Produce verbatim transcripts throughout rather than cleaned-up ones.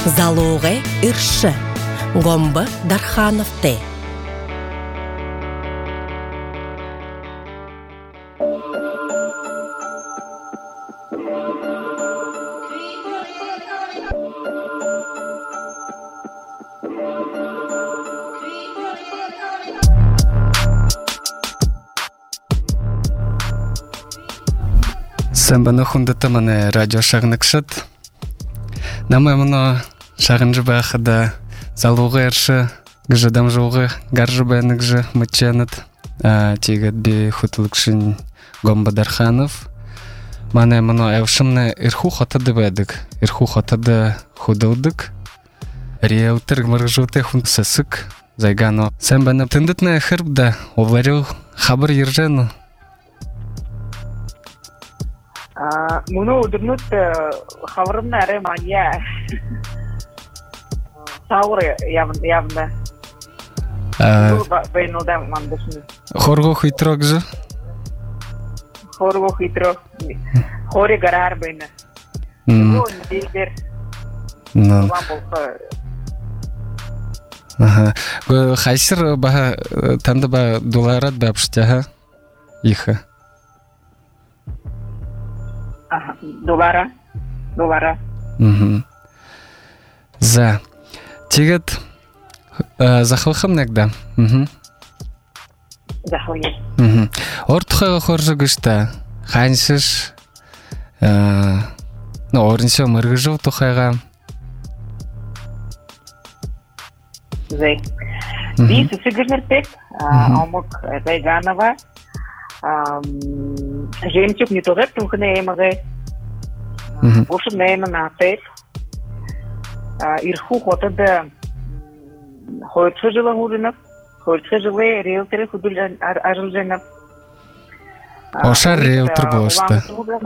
Залоғай үрші. Гомбы Дархановте. Сәмбіні хүндіті мәне радио шағынықшыд. Намай мұны шағынжы бақыда залуғы әрші гіжадам жоғы гаржы бәнігжі мүтчәнет. Тегет бе хүтілікшін Гомбы Дарханов. Мәне мұны әвшімні ирху хотады бәдік. Ирху хотады худылдық. Риэлтір мұрғжуты хүнсісік. Зайгано. Сәмбіні тіндітні әхірбді оларил хабар ержәні. Мұны ұдырнұт қавырымны әрі мания сауыры явында. Бәйнілді мандышыны. Хорго хитрок жы? Хорго хитрок. Хори гарар бәйні. Бұл недейдер. Бұлан болса. Хайсыр баға тәнді ба доларат бәпшті иха? Долара. Долара. За. Тегет захылхым нәгді? Захылхым. Ортықайға қоржы күшті. Қаншыш? Орыншы мұрғы жыл тұқайға? Зай. Бейсі сігірнерпек. Омық Зайганова. Жемчук не тогат тухне емагай. Бошым нейма натек. Ирху хотада хойтшы жылы худынып, хойтшы жылы риэлтері худыл ажыл женіп. Оша риэлтер болышты.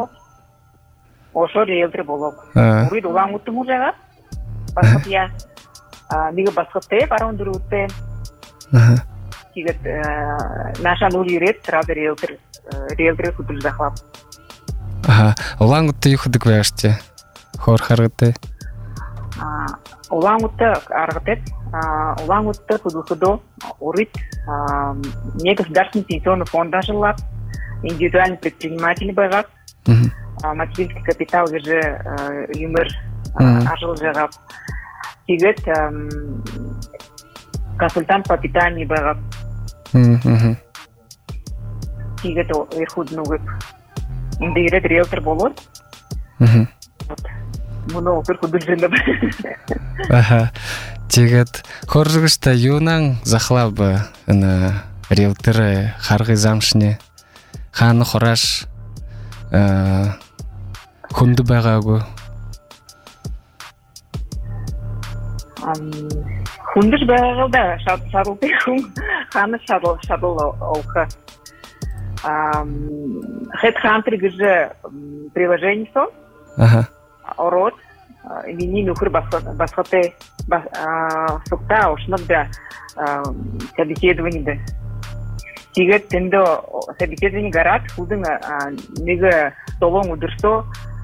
Оша риэлтер болып. Урид улан ұтты мұжаға. Басқыт я. Неге басқытты, барон дұрутты. Тигет наша нуль юрет, сразу риэлтер, риэлтер худыл захлап. Ага, улан ұтты юхыдық вәшті? Хор харғыты? Улан ұтты арғытет, улан ұтты худыл-худо, урит, не государственный пенсионный фонд ажылап, индивидуальный предприниматель байғап, материнский капитал же юмір ажыл жағап. Тигет консультант по питанию байғап. Тигет ирхудны өп. Инде ирет риэлтер болот. Мұны оқыр құдыл жындып. Тигет хоржығышта юнан захлабы риэлтеры харғы замшыне. Ханы хораш хүнді байғагу. Хүндіш байғалда шадылды хүн ханы шадыл олқы. Headhunter гіжі приложение со. Ород. Вини нүхір басқыты сұқта ұшынықда собеседованиді. Тегет тінді собеседование гарат хүлдің неге толон ұдырсо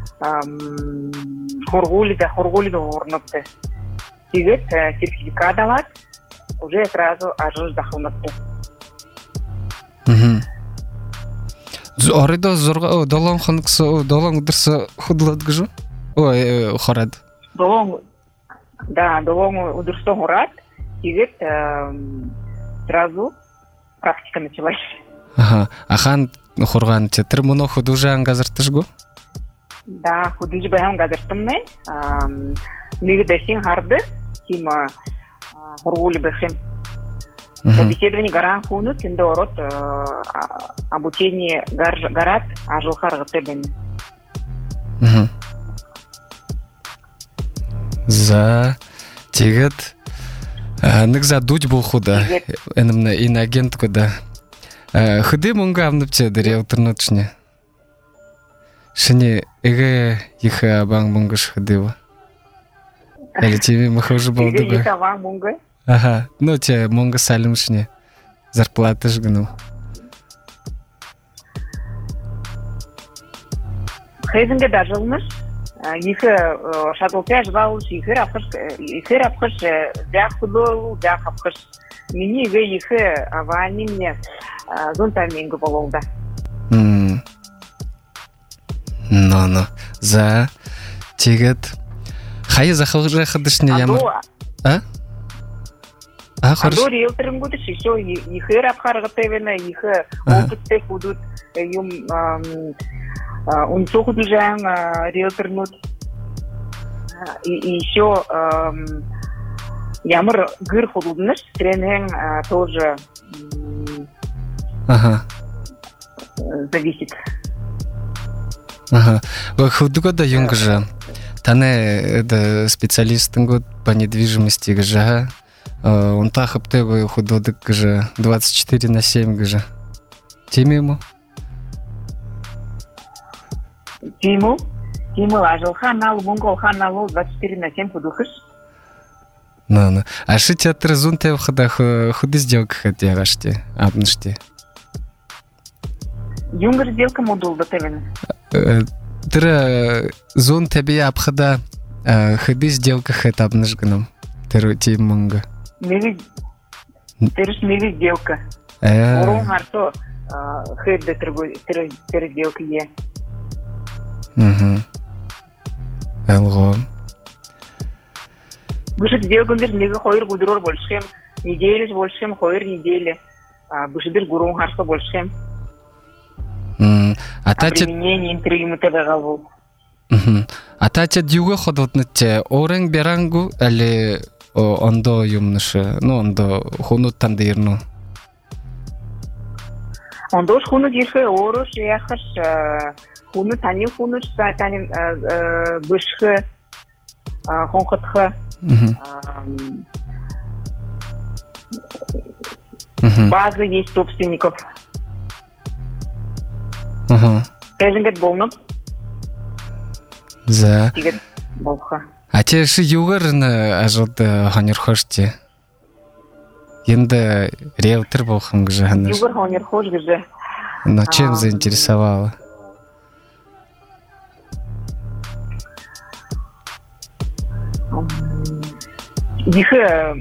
хорғолида хорғолида орныпты. Тегет сертификат алат, уже сразу ажыз дақылныпты. Орайда зорға долон қанықсы, долон ұдырсы худылады күжі? Ой, хорад. Долон, да, долон ұдырсы хорад, тегет сразу практика началась. Ага, ахан хорған тетір, мұны худу жағын ғазыртыш го? Да, худу жағын ғазыртым мен. Неге дәсен харды, кем хорғолы бәхем. Собеседование гаран хуну, тенде орот обучение гарат ажыл харғыты бәні. За, тегет, нігза дуть бұл худа, әнімні инагент куда. Худы мұнға амныпчеді риэлтернотшне? Шыне, эге ехі абаң мұңғыш худы ба? Әлі тебе мұхы уже болды ба? Эге ехі абаң мұңғы? Ага, ну те мұңғы салымшне, зарплаты жгыну. Хейзінге дажылмыш, Ихе шатылтаж бау ихе апхаш ихе апхаш дяхло дяхапхаш мини ге ихе авани мне зонтаминг бололда. М. Но но за тигет хай захылжа хадышны яма. А? А хорошо. Андор елтерим гуды шишо ихе апхарга тевена ихе опытте худут юм унцохудужан риэлторнут и еще ямар гыр худудныш тренинг тоже ага зависит. Ага. Вы худуга да юнгжа. Тане это специалистын год по недвижимости гжа. Он тахып тебе худодык гжа двадцать четыре на семь гжа. Теме ему? Тиму, Тиму ажылхан ал монголхан ал двадцать четыре на семь худухыш. Ну, ну. А что театр зунте входа худы сделка хотя гаште, абныште? Юнгер сделка модул да тевен. Тра зун тебе абхада худы сделка хотя абнышганом. Теру тимунга. Мили, терус мили сделка. Э. Урон харто хедde теру теру сделка е. Угу. Элго. Бушет сделгандер неге хойр гудрор большем, неделе большем хойр неделе. А бушетер гурон харса большем. М. А таче применение интригмы тегаву. Мгм. А таче дюга ходотнете орен берангу или ондо юмнышы, ну ондо хунут тандырну. Ондо хунут еше орош яхаш хуну тани хуну тани бышхы хонхотхы базы есть собственников. Ага. Тезенгет болнуп. За. Тигет болха. А те ши югарны ажылды ханер хоште. Енді риэлтор болхам гжа ханаш. Югар ханер хош гжа. Но чем заинтересовало? Ихе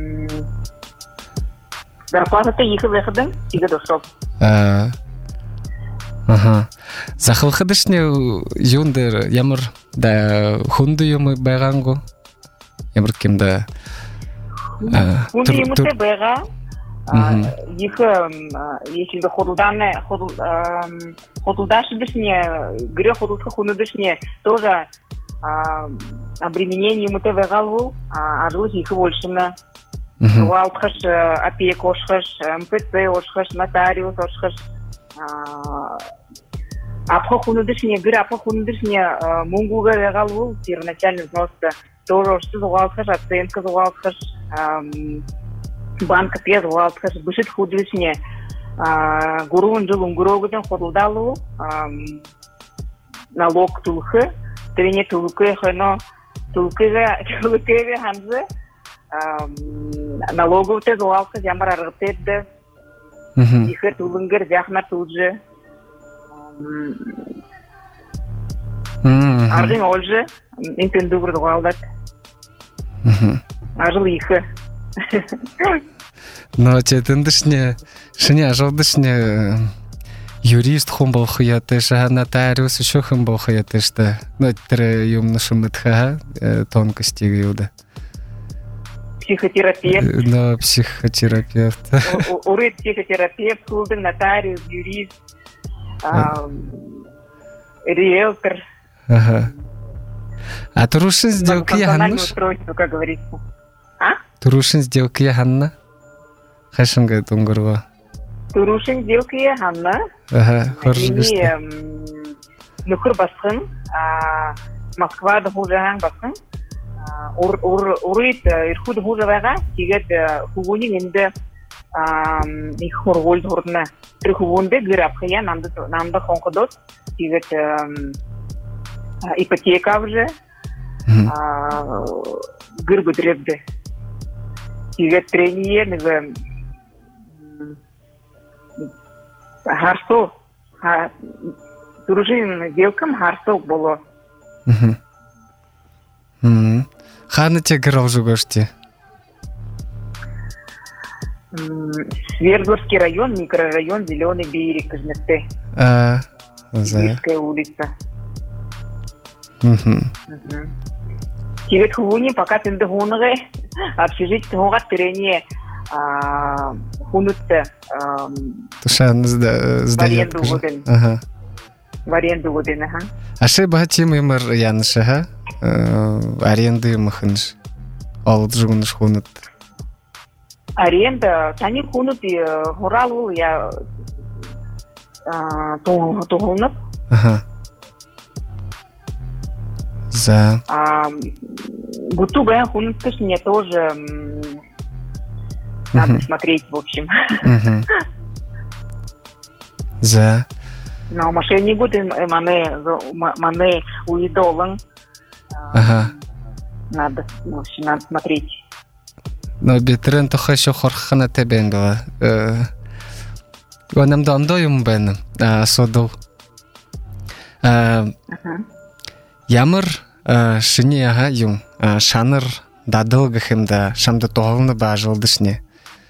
зарплата-то ихе выходом, тиге дошоп. А. Ага. Захылхыдышне юндер ямар да хунду юмы байгангу. Ямар кимда хунду юмы те байга. Ихе если да ходулдане ходул ходулдашдышне гре ходулха хунудышне тоже обременение юмы те байгалу, а жил ихе большина. Уалтхаш опек ошхаш, МПЦ ошхаш, нотариус ошхаш. Апха хунудышне гре апха хунудышне мунгуга байгалу первоначально взносы тоже ошты зуалтхаш, оценка зуалтхаш. Банка пьет валтхаш бышит худышне гурун жилун гурогуден ходулдалу налог тулхы трене тулкы хано тулкыга тулкыга ханзы налогу те зуалтхаш ямар аргытедде ихер тулынгер зяхна тулжы аржин олжы интендугр зуалдат ажыл ихы. Но те тындышне шыне ажалдышне юрист хум болхуяты ша нотариус еще хум болхуяты что ну тре юмнышы мытха тонкости юда. Психотерапевт. Да, психотерапевт. Урыт психотерапевт, хулдын нотариус, юрист, риэлтор. Ага. А Турушин сделки яханныш? Устройство, как говорится. А? Турушин сделки яханна? Хашинга тунгурва. Турушин сделки яханна? Ага, хорошо. Нухур басхын, Москва да хужахан басхын. Урыт ирхуд хужавайга, тигет хугунин инде ихур гольд хурдна. Три хугунде гырапхая намда хонкодот, тигет ипотека уже. Гыргу дребде. Тигет трение, неге харсо, туружин сделкам харсо было. Ханы тегер уже гошти. Свердловский район, микрорайон Зеленый берег, Кузнецкая. А, за. Киевская улица. Угу. Тивет хуни пока ты догонаре, общежитие того территории хунутся. Тушан сдает. Ага. В аренду годен, ага. А что богатим имер янша, ха? Аренды махнш. Алт жугнш хунут. Аренда, тани хунут и горалу я то то хунут. Ага. За. А гуту бая хунут мне тоже надо смотреть, в общем. За. Но машине годы маме маме уидолан. Ага. Надо, в общем, надо смотреть. Но битрен то хочу хорхана тебен была. Гонам дамдоюм бен. Содол. Ямар шини ага юм. Шаныр дадыл гхемда шамда тоғылны бажылдышне.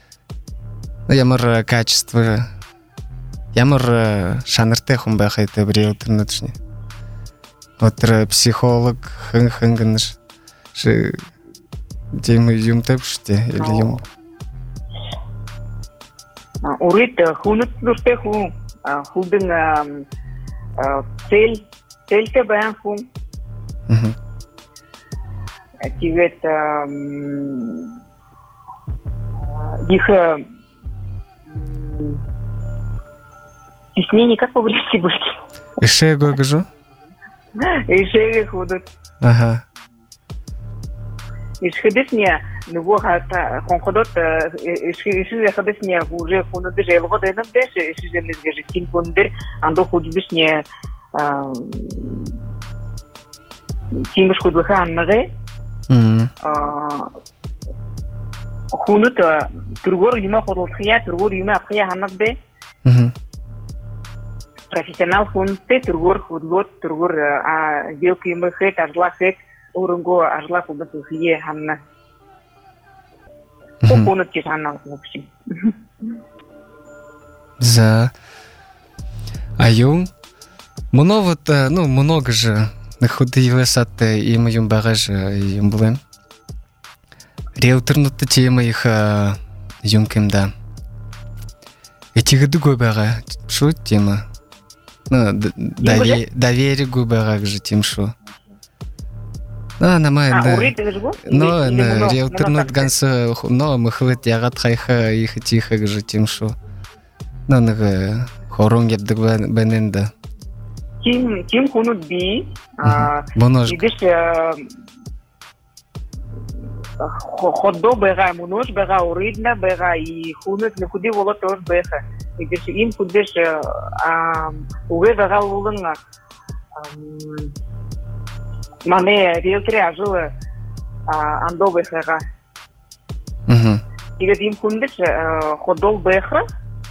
Ямар качество. Ямар шанырте хумба хайта бриэлтернычне. Отра психолог хэн-хэнгыныш. Ши демы юм тэпште или юм. Урит хунут дурте хун. Худын цель цель-те бээн хун. Тивет их стеснение как по-бритски будет? Ишея гогожу? Ишея худут. Ага. Ишхидисня, ну вот хонходот, ишхидисня хидисня уже хунут даже его дайном деше, ишхидисня даже тин хундер, андо худисня тимуш худуха аннаге. Хунут тургор юма ходолхия, тургор юма ахия ханнабе. Профессионал хунте тургор худлот тургор а белки мхет ажлахет урунго ажлах удахие ханна. Хунут кишанна в общем. За. А юм много вот, ну много же находилось от им юм багаж им блин. Риэлторната тема их юмким да. Эти годы губера, что тема? Ну, доверие губера же тем что. Ну, на май, да. Но на риэлторнат ганса, но мы хват ягат хайха их тихо же тем что. Ну, на хорон еб бененда. Тим тим хунут би. Идиш ходо бега мунош бега уридна бега и хунут не худи воло тоже бега. Идиш им худиш а уге бега улынга маме риэлтори ажила андо бега. Мгм. Идиш им худиш ходол бега.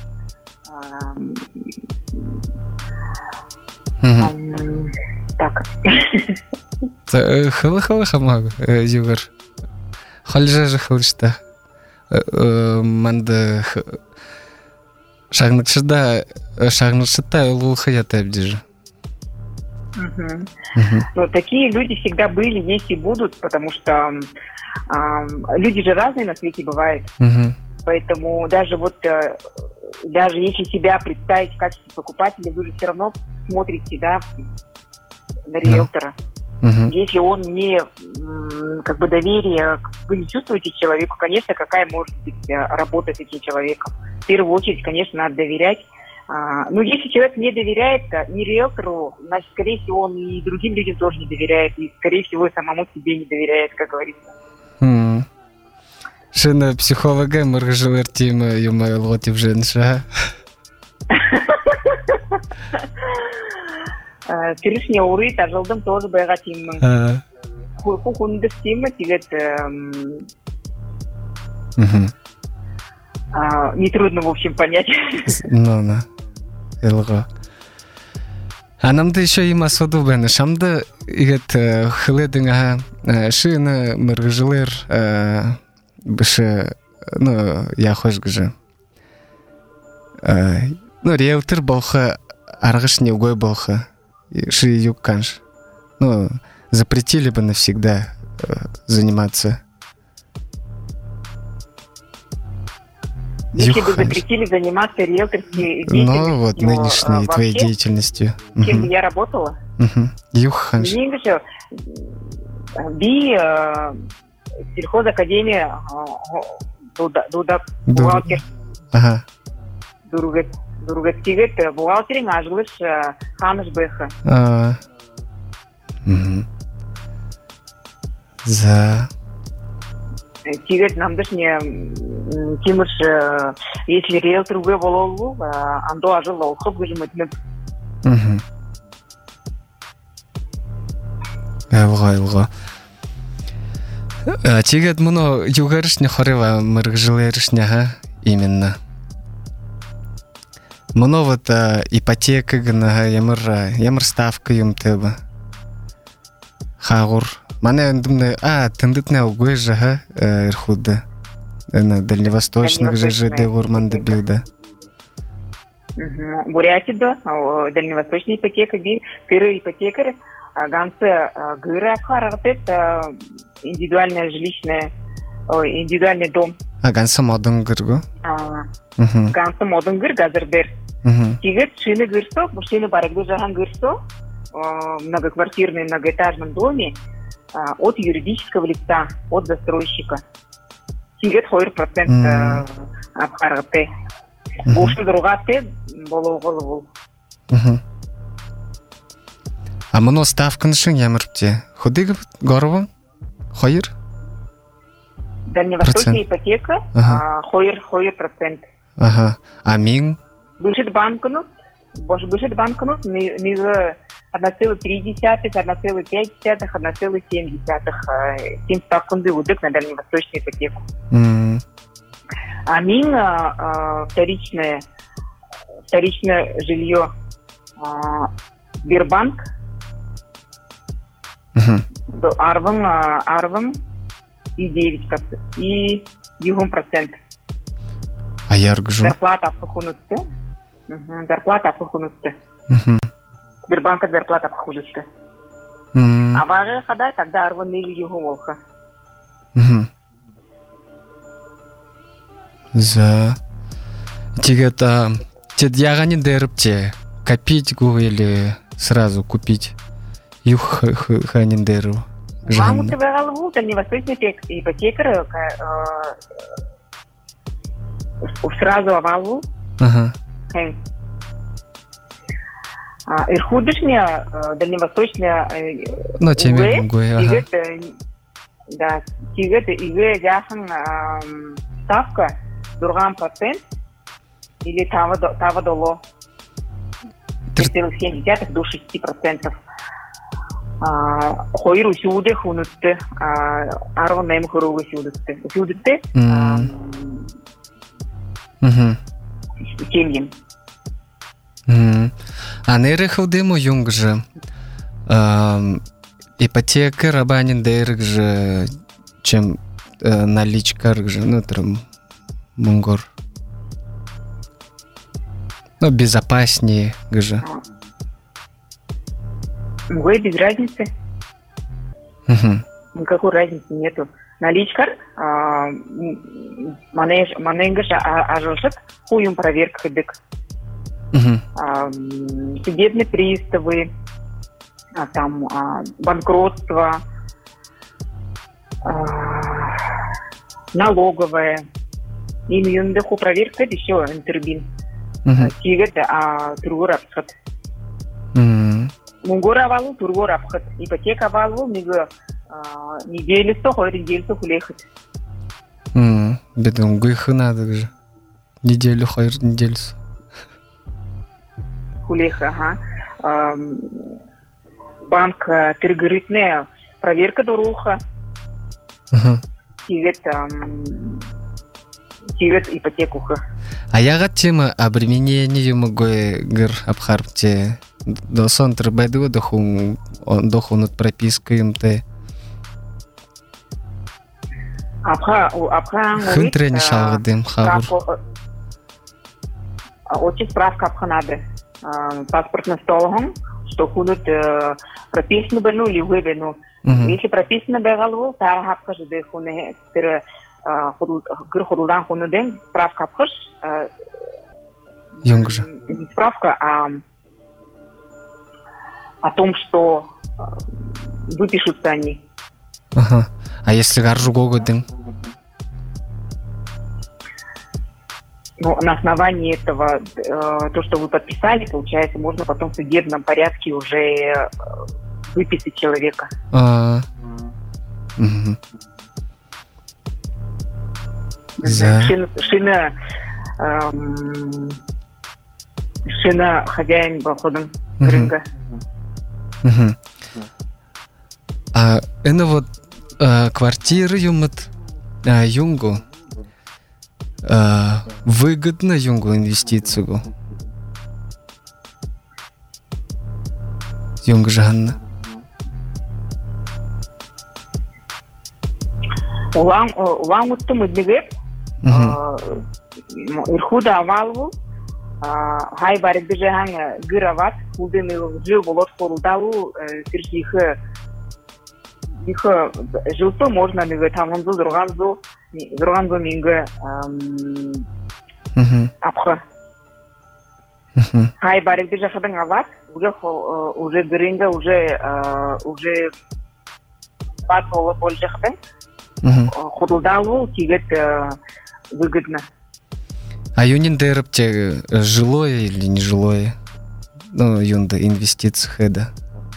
Так. Хала-хала хамаг югар. Хальжа же халышта. Манда шагныкшыда шагныкшыта улул хаята бдижи. Но такие люди всегда были, есть и будут, потому что люди же разные на свете бывают. Поэтому даже вот даже если себя представить в качестве покупателя, вы же все равно смотрите, да, на риэлтора. Uh-huh. Если он не, как бы, доверие, вы не чувствуете человеку, конечно, какая может быть работа с этим человеком. В первую очередь, конечно, надо доверять. Но если человек не доверяет ни риэлтору, значит, скорее всего, он и другим людям тоже не доверяет, и, скорее всего, самому себе не доверяет, как говорится. Mm. Шина психолога мыргыжылыр тима юмай лготив женша. Тиришне уры тажылдым тоже байга тиммин. Хунды тимма тигет нетрудно, в общем, понять. Ну, да. Элга. Анамды еще има соду бен. Шамды игет хлединга шины мыргжилер бышы, ну, я хош гжи. Ну, риэлтор болха аргыш не угой болха. Ши юг канш. Ну, запретили бы навсегда заниматься. Если бы запретили заниматься риэлторской деятельностью, ну, вот нынешней вообще, твоей деятельностью. Кем бы я работала? Юханш. Мне еще би сельхозакадемия дуда бухгалтер. Ага. Дуругет дуругет тигет бухгалтерин ажлыш хамыш бэха. А. За. Тигет намдыш не тимыш, если риэлтор уге бололу, андо ажыл олхып гыжмытны. Мгм. Эвга эвга. Тигет муно югарышне хорева мыргжилерышняга именно. Муно вот ипотека гына ямыр ямыр ставка юмтеба. Хагур. Мане эндимне а тындытне угой жага ирхуда. На дальневосточных же ЖД Урманда билда. Бурятия, дальневосточная ипотека, би, первый ипотекарь, ганцы гыра характет, индивидуальное жилищное, индивидуальный дом. А ганцы модун гыргу? Ганцы модун гыр газырдер. Тигет шины гырсо, шины барыгды жаган гырсо, многоквартирный многоэтажном доме от юридического лица, от застройщика. Тигет хойр процент абхаргате. Бушты другате болу болу. А муно ставка нышын ямырпте. Худыгы горова? Хойр? Дальневосточная ипотека, хойр хойр процент. Ага. А мин? Бывший банкнут, бывший банкнут, мига одна целая три десятых, одна целая пять десятых, одна целая семь десятых. Семь ставкунды удык на дальневосточную ипотеку. А мин вторичное, вторичное жилье Сбербанк, Арвам, Арвам и девять и югом процент. А я ргжу. Зарплата похунутся. Зарплата похунутся. Сбербанка зарплата похудутся. А важно хода, тогда Арвам или югом волха. За тигета те ягани дерпте копить гу или сразу купить юх ханин деру. Вам утверждал вул, дальневосточный ипотекарь сразу овалу. Ага. Ирхудышня дальневосточная. Ну теме гуй. Ага. Да, тигет иге яхан ставка дурган процент или тава тава доло три целых семь десятых до шести процентов. Хойру сюде хунутте, арва нем хоруга сюдетте. Сюдетте. Мгм. Семьям. Мгм. А нерехудему юнгже. Ипотека рабанин дерг же чем наличка же, ну там мунгор. Ну безопаснее же. Ой, без разницы. Угу. Никакой разницы нету. Наличка, манеж, маненгаш, ажошек, хуем проверка ходик. Судебные приставы, там банкротство, налоговая. Им юндеху проверка еще интербин. Тигет, а тургор абхат. Мунгор авалу, тургор абхат. Ипотека авалу, мига неделю сто, хойр неделю сто хулехат. Бедом гыхы надо же. Неделю хойр неделю сто. Хулеха, ага. Банк тыргырытная проверка доруха. Тигет, тигет ипотекуха. А я гад тема обременение могу гыр абхарпте до сон требеду до хун до хунут прописка им те. Апха апха Хун трени шалгадым хабур. Очень справка апха надо. Паспортный столом, что хунут прописано бену или выбену. Если прописано бегалу, та апха же де хуне тер гыр худудан хунуден справка апхаш. Юнгжа. Справка о, о том, что выпишутся они. Ага. А если гаржу гогодин? Ну, на основании этого, э, то, что вы подписали, получается, можно потом в судебном порядке уже э, выписать человека. А. Угу. За... Шина, шина эм, Шина хозяин походом рынка. Угу. А это вот а, квартиры юмат а, юнгу а, выгодно юнгу инвестицию. Юнг жанна. Улан улан утты мыднигеп. Ирхуда авалву. Хай барик бежахан гырават, худын жил болот хорулдалу, сирхихы ихы жилто можно мигэ тамонзу зурганзу, зурганзу мингэ апхы. Хай барик бежахадын ават, уже гырынга, уже уже бат болот болжахадын, хорулдалу тигет выгодно. А юнин дерпте жилое или не жилое? Ну, юнда инвестиции хеда.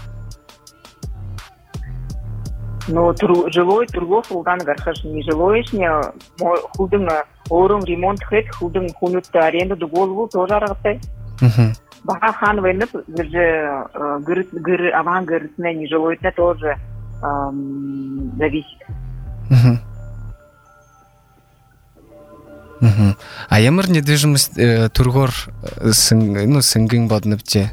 Ну, тру, жилой, торгов, улдан гархаш не жилое, не худым орум ремонт хед, худым хунут аренду до голову тоже аргаты. Баха хан войны, где гыр аван гыртне не жилое, тоже зависит. Угу. А ямар недвижимость э, тургор э, сың, ну сынгын боднапте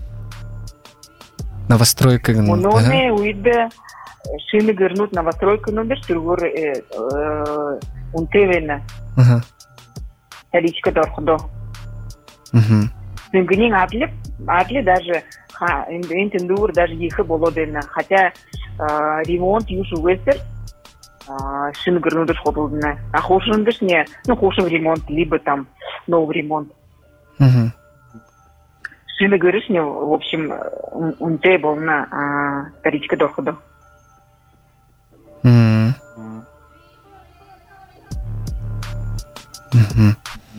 новостройка гын. Ну не уйде шины гырнут новостройка но без тургор унтевена. Ага. Таричка дорходо. Угу. Сынгынин атлеп, атле даже ха интендур даже ихы болодена, хотя ремонт юж уэстер. Шины гырнуды шходулдына. А хошындыш не, ну хошын ремонт, либо там новый ремонт. Угу. Шины гырыш не, в общем, он те был на таричка дохода. Угу. Угу.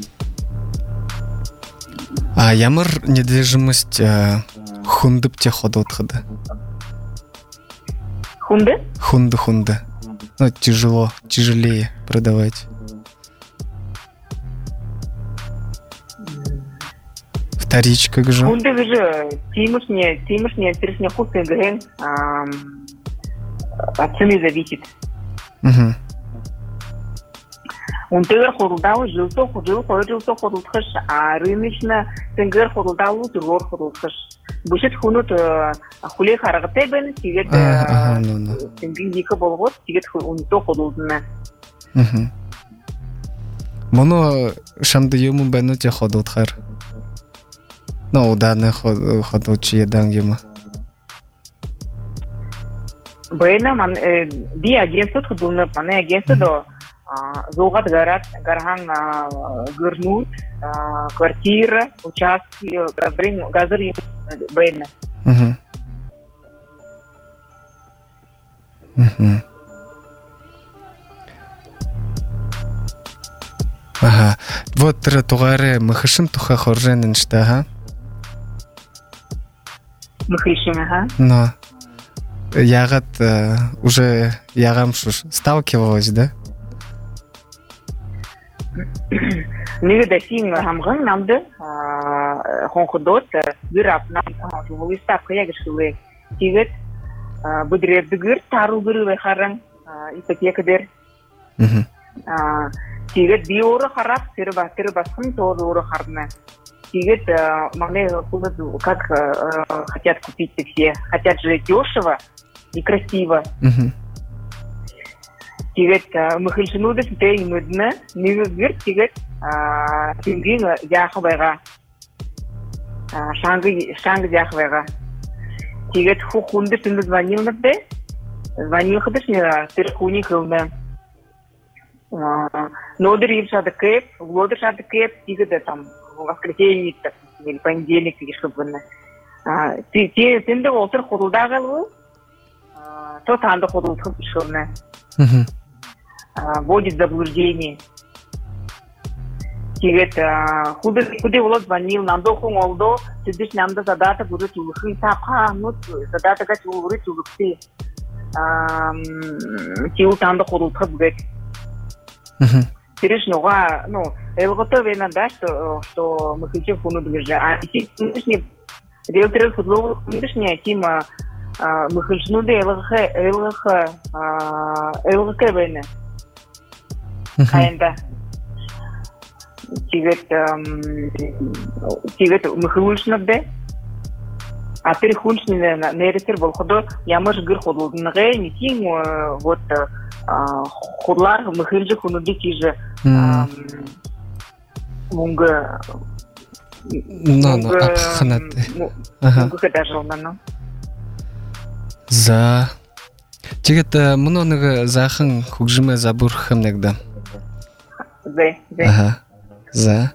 А ямар недвижимость хундыпте ходотхады? Хунды? Хунды хунды. Ну, тяжело, тяжелее продавать. Вторичка же. Хунды же, тимушне, тимушне, тиршне хусы грен, от цены зависит. Угу. Он тегер хорулдау, жилсо, ходил, ходил, ходил, хаш, а рыночно тегер хорулдау, тегер ходил, хаш. Бушет хунут хуле харагате бен, тигет тенгин дика болгот, тигет унто ходулдна. Угу. Моно шамды юму бену те ходулдхар. Ну, уданы ходулчи едан юма. Бена ман ди агентство ходулна, мане агентство до зогат гарат, гархан гырнут, квартира, участки, газыр Бэйна. Угу. Угу. Ага. Вот тугары махышым туха хорженен штага. Махышым, ага. Но ягат уже ягам шуш сталкивалась, да? Ние да син хамган намды хонходот гырап нам жулы ставка ягышлы тигет бүдребдүгүр тару гыры харан ипотека дер тигет би ору харап сырба сырба сын тору ору харна Тигет, могли как хотят купить все, хотят жить дешево и красиво. Тигет, мы хотим удать те и мудно, не выбер тигет, тингин яхвера, шанги шанги яхвера. Тигет хухунды ты звонил на те, звонил ходишь не телефоник ровно. Нодер им шады кэп, глодер шады кэп, тигет там воскресенье или понедельник или что-то. Те те тенде отыр ходуда галу, то танда ходуда худшовна. Вводит заблуждение. Тигет куда куда волос звонил, нам до хун олдо, сидишь нам до задата будет улыхын тапха, ну задата как улыры улыкты. Тиу танда ходуда худбек. Теперь нога, ну, элгото вена да, что что мы хотим фону движа. А нынешний риэлтор футбол, нынешняя тема, мы хотим ну да элгха элгха элгха вена. Аенда. Тигет тигет мы хотим да. А теперь хуншни на нерестер был ходо, я может гир ходо, нагай не тим вот худлар мы хотим фону движа. Мунга но но ханаты ага кадажолнано за тигет много захан хугжиме забур хамнегда за за ага за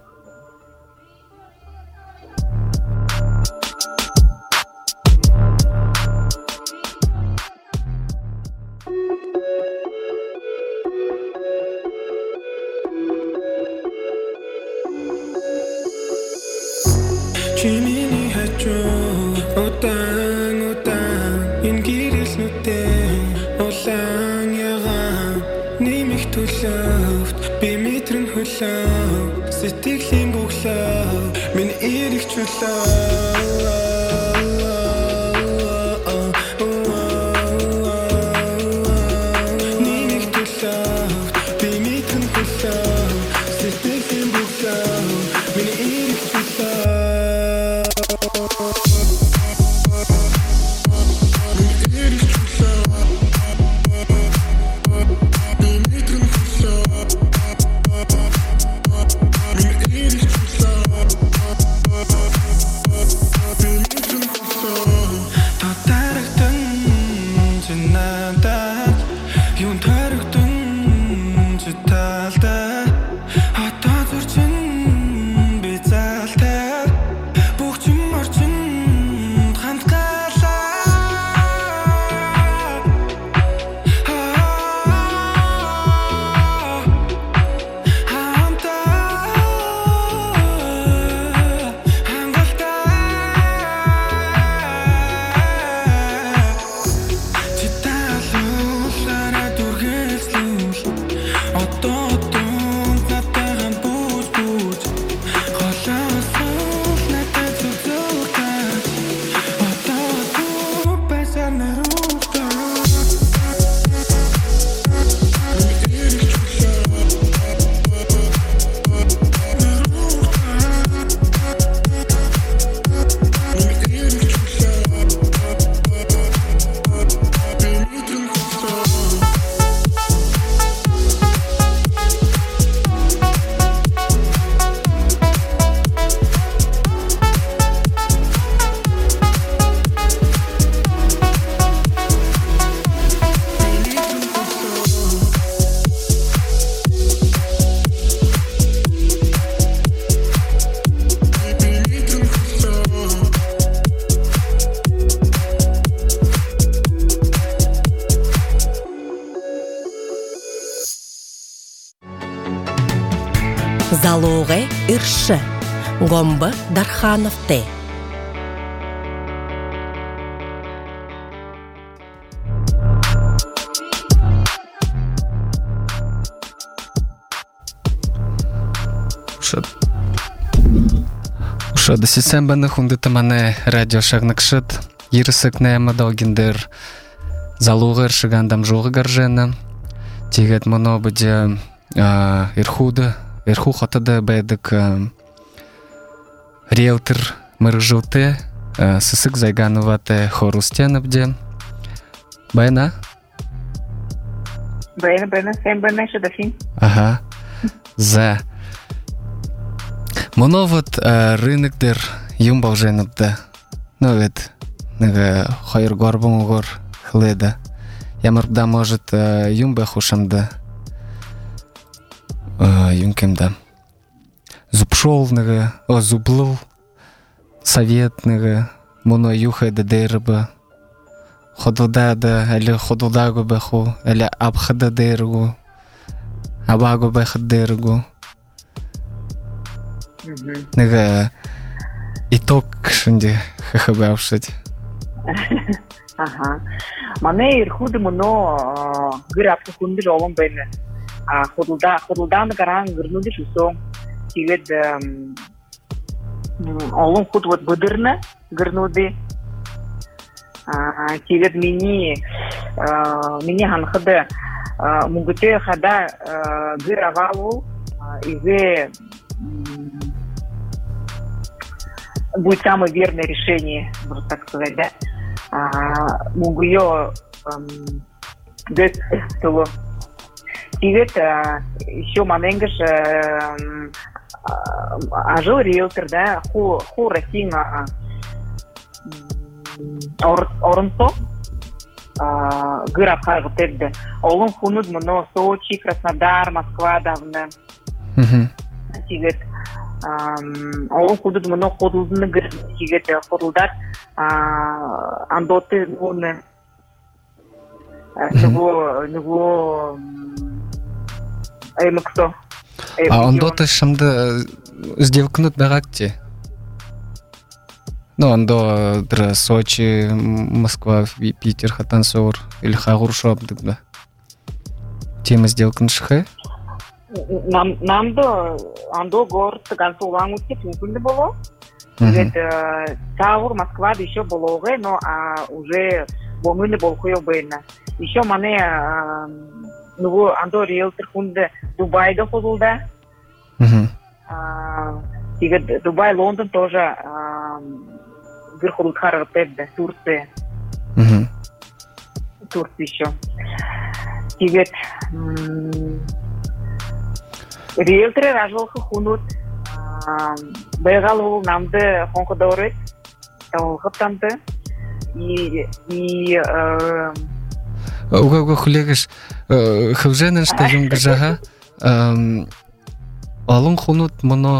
Chimini hacho, otang otang, in giris nute, otang yaga, nimich tulauft, bimitren hulauf, sitiklim buklauf, min erik chulauf. Nimich tulauft, bimitren hulauf, sitiklim buklauf, min erik chulauf. Залоғе ирші, Гомба Дархановте. Ушады сесембаны хундыты мане радио шагнакшыт, ерісік нәйма даугендер залоғе иршігандам жоғы гаржена. Тегет мұно бұде ирхуды, ирху қатыды бәйдік риэлтор мыржылты сысык зайгануваты хорустенобде. Байна? Байна, байна, сен байна шедафин. Ага. За. Моно вот рынокдер юмбал женопда. Ну вет, нага хайр горбон гор хледа. Ямарда может юмбе хушамда. Юмкемда. Зубшол нага, о зублыл. Совет нага, моно юхай да дерба. Ходуда да, или ходуда го беху, или абхада дергу. Абаго бехад дергу. Нага итог шунде хахабавшать. Ага. Мане ирхуды моно гырапты хунды жолом бэйне. Ходуда, ходудан гаран гырнуды шусом. Тигет олым худ вот быдырны гырнуды. Тигет мини мини ханхады мугуте хада гыравалу изе будет самое верное решение, можно так сказать, да. Могу ее дать того. И это еще маленько же ажил риэлтор, да, ху ху Россия Орнсо, гырап харгутедде. Олун хунуд моно Сочи, Краснодар, Москва давно. Тигет олун худуд моно ходулдны гыр тигет ходулдар андоты оны него него эмкто. А андоты шамды сделкнут баракти. Ну, андо дра Сочи, Москва, Питер, Хатансор или Хагуршоп, да. Тема сделкн шхэ? Нам нам до андо город Гансулангутке не было. Это Таур, Москва еще было уже, но уже мы не было хуё было. Еще мане ну андо риэлтор хунде Дубай доходил, да. И Дубай, Лондон тоже верховут характер, да, Турция. Турция еще. И риэлторы ражалха хунут бегал намды хонкодорит хатанты и и уга уга хулегаш хвженен что юнгжага алун хунут моно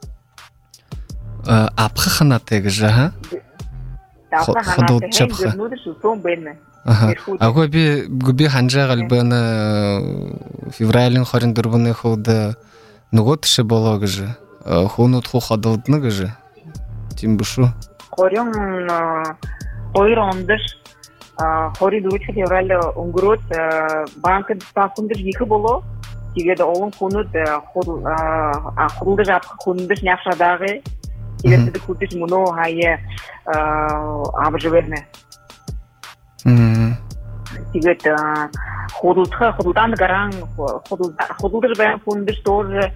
апхаханате гжага ходот чапха ага а гоби гоби ханжагал бана февралын хорин дурбаны хода нугот ше болог же хунут ху ходотны гже тим бушу хорин ойрондыш хори дуч февраль унгрот банк стафундыш гихы боло тигеде олун хунут ход а худыш ап хундыш няшадагы тигеде худыш муно хае абжеверне тигет ходултха ходулдан гаран ходулдыр бен фундыш тоже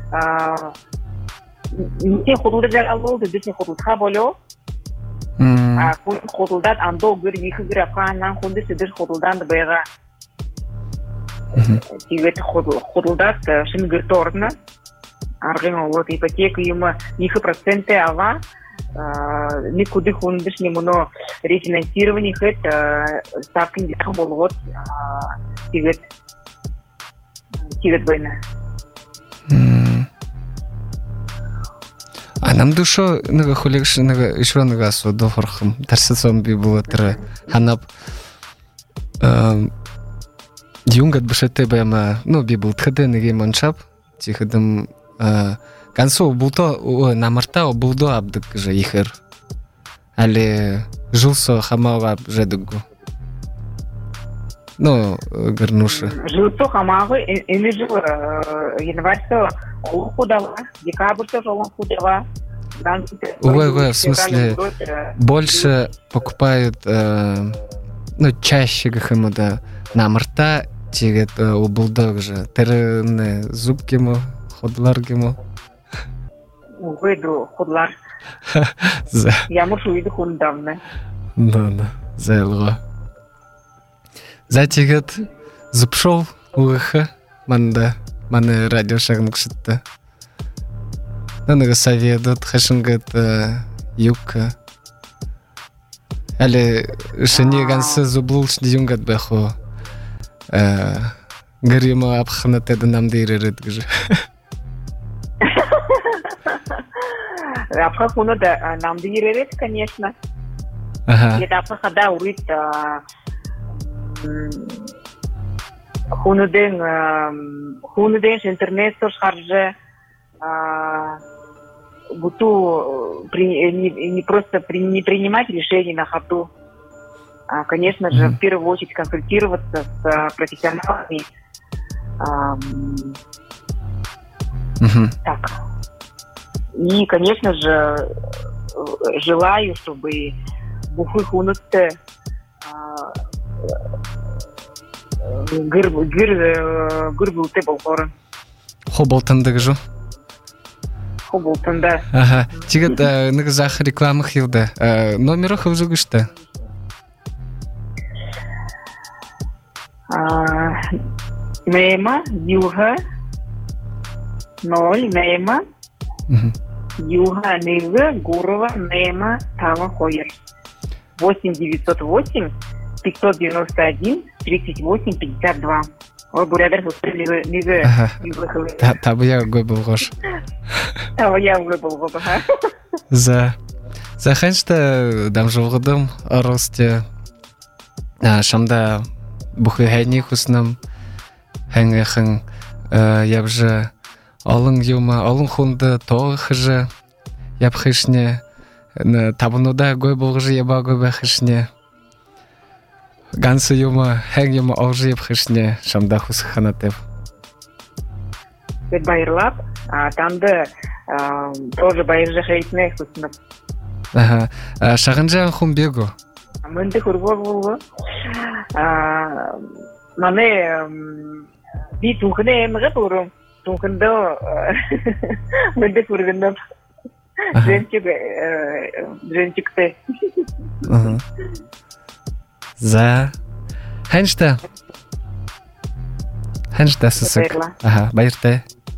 не ходулдыр жагалол десне ходултха боло а ходулдат андо гыр ихы графанан хундыш дыр ходулдан бега тигет ходулдат шин гырторна арген вот ипотека ему ихы проценты ава никуда хундыш не моно рефинансирование хэт ставки не было вот тигет тигет война. А нам душо нага хулегш нага еще нага со дофорхам тарсацом би было тра ханап юнгат бшете бема ну би был тхаден неге маншап тихадам Концу булто намарта булдо абдык же ихер. Али жилсо хамага жедугу. Ну, горнуша. Жилсо хамага или жил январь-то он худала, декабрь-то он худала. Ой, ой, в смысле, больше покупают, ну, чаще гахамада намарта, тигет у булдог же. Терне зубкимо, ходларгимо. Выйду ходлар. За. Ямар шүйд хундамна. Да, зайлга. За тэгээд зупшол уха манда мане радио шагныкшытта. Нанага советот хашынгат юка. Але шыне гансы зублулш дюнгат бахо. Э Грима апхната да нам диререт гже. Апха хуна да нам диререт, конечно. Ага. Это апха да урит хуна ден хуна ден интернет сош харже буту не не просто не принимать решения на ходу. А, конечно же, в первую очередь консультироваться с профессионалами. А, угу. Так. И, конечно же, желаю, чтобы бухой хунутте гыр гыр гыр был те болхора. Хоболтандык жо. Хоболтанда. Ага. Тигет нэг зах реклама хилда. Номеры хөвзүгүштэ. Нема, Юга, ноль, Нема, Юга, Нига, Гурова, Нема, Тава, Хойер. восемь девятьсот восемь пятьсот девяносто один тридцать восемь пятьдесят два. Ой, бурядер, Нига, Нига. Табы я гой был гош. Табы я гой был гош. За. За хэншта дам жолгодым аросте. Шамда бухой хайни хуснам хэнгэхэн ябжа олон юма олон хунда тоохжа ябхышне на табнуда гой болгжи ябагой бахышне гансы юма хэн юма олжи ябхышне шамда хус ханатев. Бет байрлап, а там да тоже байржа хейтне хуснам. Ага. Шагынжан хумбего. Мэнде хурбор болго. А мане би тунхне эмге турум. Тунхндо мэнде хургындап. Женчик женчикте. Ага. За хэншта хэншта сысык. Ага, байрте.